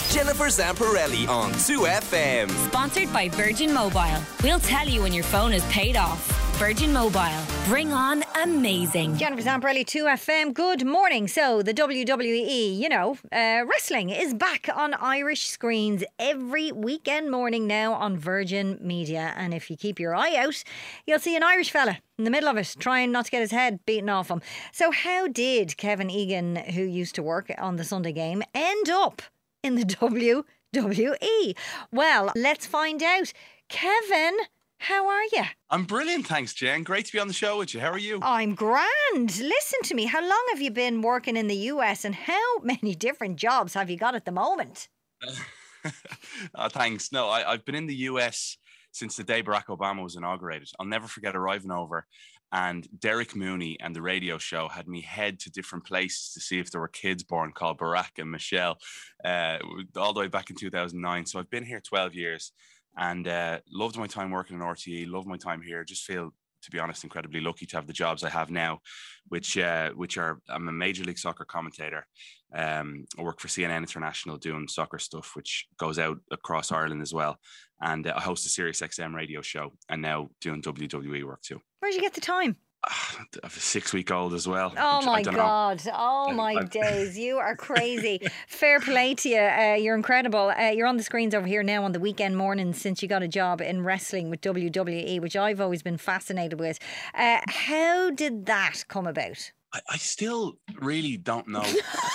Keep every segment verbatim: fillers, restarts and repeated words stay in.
Jennifer Zamparelli on two F M. Sponsored by Virgin Mobile. We'll tell you when your phone is paid off. Virgin Mobile. Bring on amazing. Jennifer Zamparelli, two F M. Good morning. So, the W W E, you know, uh, wrestling is back on Irish screens every weekend morning now on Virgin Media. And if you keep your eye out, you'll see an Irish fella in the middle of it, trying not to get his head beaten off him. So, how did Kevin Egan, who used to work on the Sunday Game, end up in the W W E? Well, let's find out. Kevin, how are you? I'm brilliant, thanks, Jen. Great to be on the show with you. How are you? I'm grand. Listen to me. How long have you been working in the U S and how many different jobs have you got at the moment? oh, thanks. No, I, I've been in the U S since the day Barack Obama was inaugurated. I'll never forget arriving over, and Derek Mooney and the radio show had me head to different places to see if there were kids born called Barack and Michelle, uh, all the way back in two thousand nine. So I've been here twelve years. And uh, loved my time working in R T E, loved my time here. Just feel, to be honest, incredibly lucky to have the jobs I have now, which uh, which are, I'm a Major League Soccer commentator. Um, I work for C N N International doing soccer stuff, which goes out across Ireland as well. And uh, I host a Sirius X M radio show and now doing W W E work too. Where'd you get the time? I have a six-week-old as well. Oh, my God. Know. Oh, my I've... days. You are crazy. Fair play to you. Uh, you're incredible. Uh, you're on the screens over here now on the weekend mornings since you got a job in wrestling with W W E, which I've always been fascinated with. Uh, how did that come about? I, I still really don't know.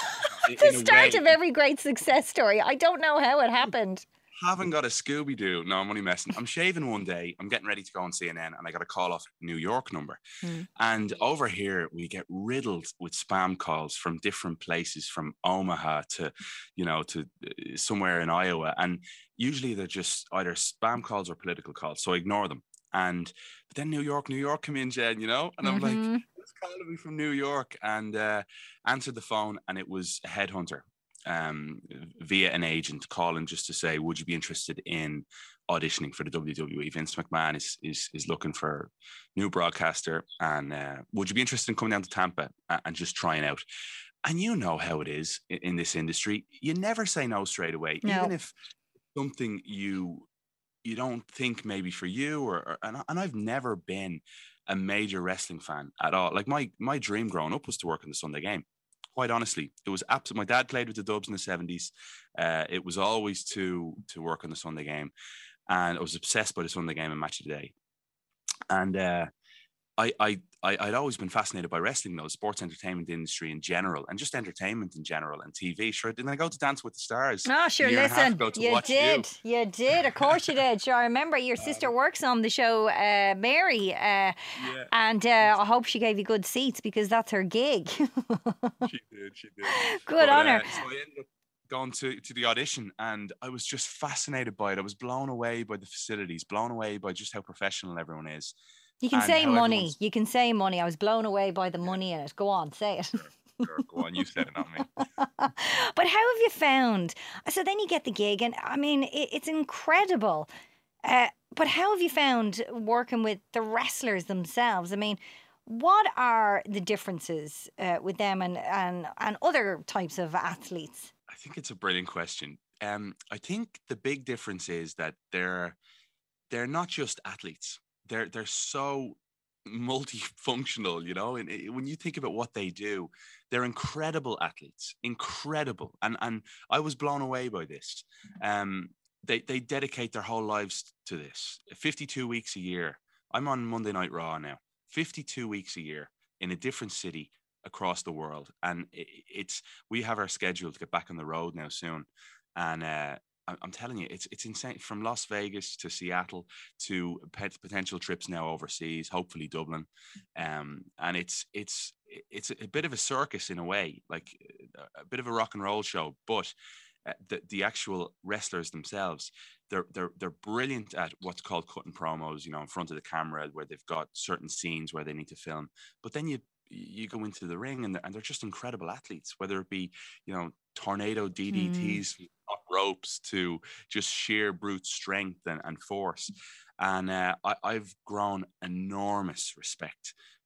The start of every great success story. I don't know how it happened. Haven't got a Scooby-Doo. No, I'm only messing. I'm shaving one day. I'm getting ready to go on C N N and I got a call off New York number. Mm. And over here, we get riddled with spam calls from different places, from Omaha to, you know, to somewhere in Iowa. And usually they're just either spam calls or political calls. So I ignore them. And but then New York, New York come in, Jen, you know? And I'm mm-hmm. like, it's calling me from New York. And uh, answered the phone and it was a headhunter. Um, via an agent calling just to say, would you be interested in auditioning for the W W E? Vince McMahon is is, is looking for a new broadcaster, and uh, would you be interested in coming down to Tampa and just trying out? And you know how it is in, in this industry. You never say no straight away, no. Even if something you you don't think maybe for you, or, or and, and I've never been a major wrestling fan at all. Like my my dream growing up was to work in the Sunday Game. Quite honestly, it was absolutely. My dad played with the Dubs in the seventies. Uh, it was always to to work on the Sunday Game, and I was obsessed by the Sunday Game and Match of the Day. And uh, I, I, I, I'd always been fascinated by wrestling, though, the sports entertainment industry in general, and just entertainment in general, and T V. Sure, didn't I go to Dance with the Stars? Oh, sure, listen, you did. You. you did, of course you did. Sure, I remember your sister works on the show, uh, Mary, uh, yeah. and uh, I hope she gave you good seats because that's her gig. She did, she did. Good but, on her. Uh, so I ended up going to, to the audition, and I was just fascinated by it. I was blown away by the facilities, blown away by just how professional everyone is. You can say money. You can say money. I was blown away by the money in it. Go on, say it. Sure, sure. Go on, you said it, not me. But how have you found? So then you get the gig, and I mean, it, it's incredible. Uh, but how have you found working with the wrestlers themselves? I mean, what are the differences uh, with them and, and, and other types of athletes? I think it's a brilliant question. Um, I think the big difference is that they're they're not just athletes. They're they're so multifunctional, you know. And it, when you think about what they do, they're incredible athletes, incredible. And and I was blown away by this. Um, they they dedicate their whole lives to this. fifty-two weeks a year. I'm on Monday Night Raw now. fifty-two weeks a year in a different city across the world, and it, it's we have our schedule to get back on the road now soon, and. Uh, I'm telling you, it's it's insane. From Las Vegas to Seattle to potential trips now overseas, hopefully Dublin, um, and it's it's it's a bit of a circus in a way, like a bit of a rock and roll show. But uh, the the actual wrestlers themselves, they're they're they're brilliant at what's called cutting promos, you know, in front of the camera, where they've got certain scenes where they need to film. But then you you go into the ring, and they're, and they're just incredible athletes, whether it be, you know, tornado D D Ts, mm. top ropes, to just sheer brute strength and, and force. And uh, I, I've grown enormous respect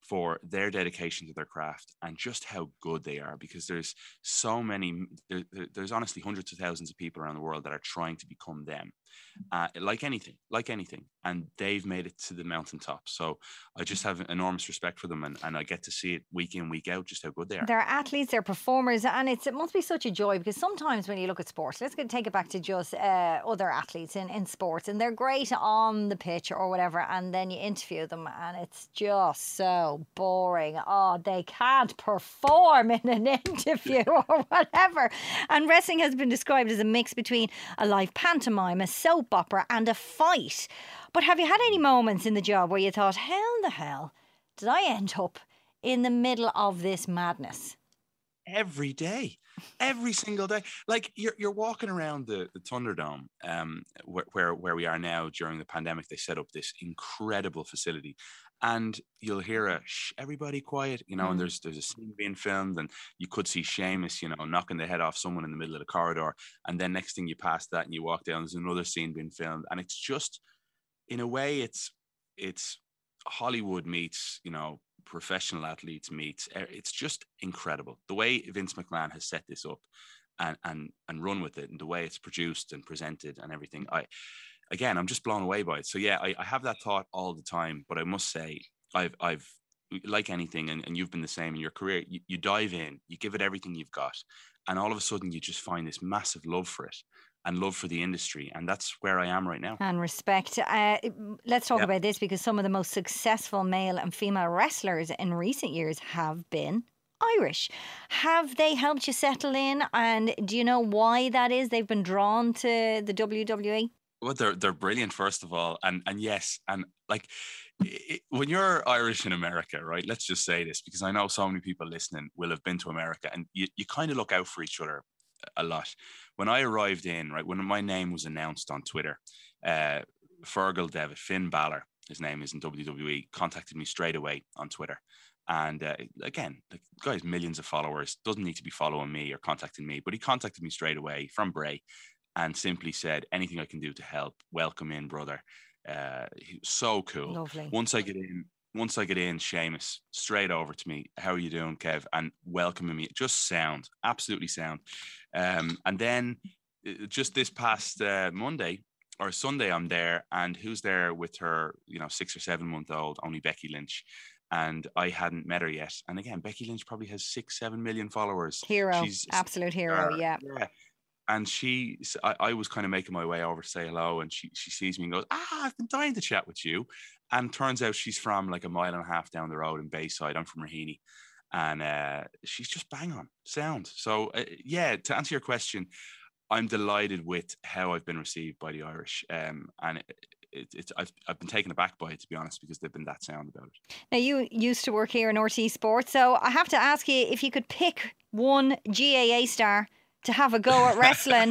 for their dedication to their craft and just how good they are, because there's so many, there, there's honestly hundreds of thousands of people around the world that are trying to become them, uh, like anything, like anything. And they've made it to the mountaintop. So I just have enormous respect for them, and, and I get to see it week in, week out, just how good they are. They're athletes, they're performers, and it's, it must be such a joy, because sometimes when you look at sports, let's get, take it back to just uh, other athletes in, in sports, and they're great on the pitch or whatever, and then you interview them and it's just so boring. Oh, they can't perform in an interview or whatever. And wrestling has been described as a mix between a live pantomime, a soap opera and a fight. But have you had any moments in the job where you thought, how the hell did I end up in the middle of this madness? Every day, every single day. Like you're you're walking around the, the Thunderdome, um, where, where where we are now. During the pandemic, they set up this incredible facility, and you'll hear a shh, everybody quiet, you know. Mm. And there's there's a scene being filmed, and you could see Sheamus, you know, knocking the head off someone in the middle of the corridor, and then next thing you pass that and you walk down, there's another scene being filmed, and it's just, in a way, it's it's Hollywood meets, you know, professional athletes meets. It's just incredible the way Vince McMahon has set this up and and and run with it, and the way it's produced and presented and everything. I again I'm just blown away by it. So yeah, I, I have that thought all the time, but I must say I've I've like anything, and, and you've been the same in your career, you, you dive in, you give it everything you've got, and all of a sudden you just find this massive love for it and love for the industry. And that's where I am right now. And respect. Uh, let's talk yep. about this, because some of the most successful male and female wrestlers in recent years have been Irish. Have they helped you settle in? And do you know why that is? They've been drawn to the W W E? Well, they're, they're brilliant, first of all. And, and yes, and like, it, when you're Irish in America, right, let's just say this, because I know so many people listening will have been to America, and you, you kind of look out for each other a lot. When I arrived in, right, when my name was announced on Twitter, uh, Fergal Devitt, Finn Balor, his name is in W W E, contacted me straight away on Twitter. And uh, again, the guy's millions of followers, doesn't need to be following me or contacting me, but he contacted me straight away from Bray and simply said, anything I can do to help, welcome in, brother. Uh, he was so cool. Lovely. Once I get in, Once I get in, Sheamus, straight over to me. How are you doing, Kev? And welcoming me. Just sound. Absolutely sound. Um, and then just this past uh, Monday or Sunday, I'm there. And who's there with her, you know, six or seven month old, only Becky Lynch. And I hadn't met her yet. And again, Becky Lynch probably has six, seven million followers. Hero. She's absolute hero, uh, yeah. yeah. And she, I, I was kind of making my way over to say hello, and she she sees me and goes, ah, I've been dying to chat with you. And turns out she's from like a mile and a half down the road in Bayside. I'm from Raheny. And uh, she's just bang on sound. So uh, yeah, to answer your question, I'm delighted with how I've been received by the Irish. Um, and it, it, it, I've, I've been taken aback by it, to be honest, because they've been that sound about it. Now, you used to work here in R T Sports, so I have to ask you if you could pick one G A A star to have a go at wrestling.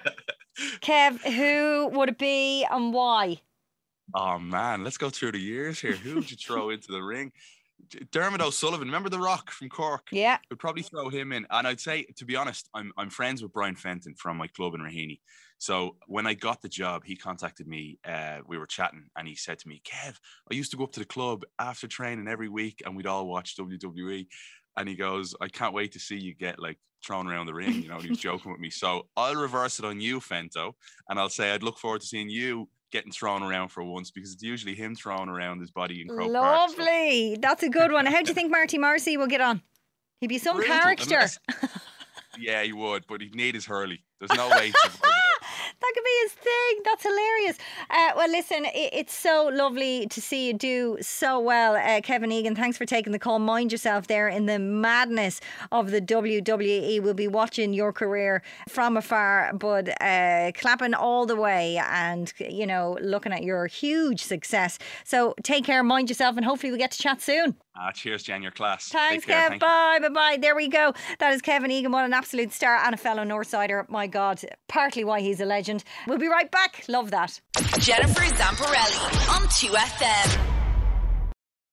Kev, who would it be and why? Oh man, let's go through the years here. Who would you throw into the ring? Dermot O'Sullivan, remember The Rock from Cork? Yeah. Would probably throw him in. And I'd say, to be honest, I'm I'm friends with Brian Fenton from my club in Raheny. So when I got the job, he contacted me. Uh, we were chatting, and he said to me, Kev, I used to go up to the club after training every week, and we'd all watch W W E. And he goes, I can't wait to see you get like thrown around the ring. You know, and he was joking with me. So I'll reverse it on you, Fento, and I'll say I'd look forward to seeing you getting thrown around for once, because it's usually him throwing around his body in Croke Park. Lovely. So. That's a good one. How do you think Marty Morrissey will get on? He'd be some Brutal. character. Unless, yeah, he would, but he'd need his Hurley. There's no way to survive it. That could be his thing. That's hilarious. Uh, well, listen, it, it's so lovely to see you do so well, uh, Kevin Egan. Thanks for taking the call. Mind yourself there in the madness of the W W E. We'll be watching your career from afar, but uh, clapping all the way and, you know, looking at your huge success. So take care, mind yourself, and hopefully we get to chat soon. Ah, cheers, Jen, your class. Thanks, Take care, Kev. thank bye, bye, bye. There we go. That is Kevin Egan. What an absolute star and a fellow Northsider. My God, partly why he's a legend. We'll be right back. Love that. Jennifer Zamparelli on two F M.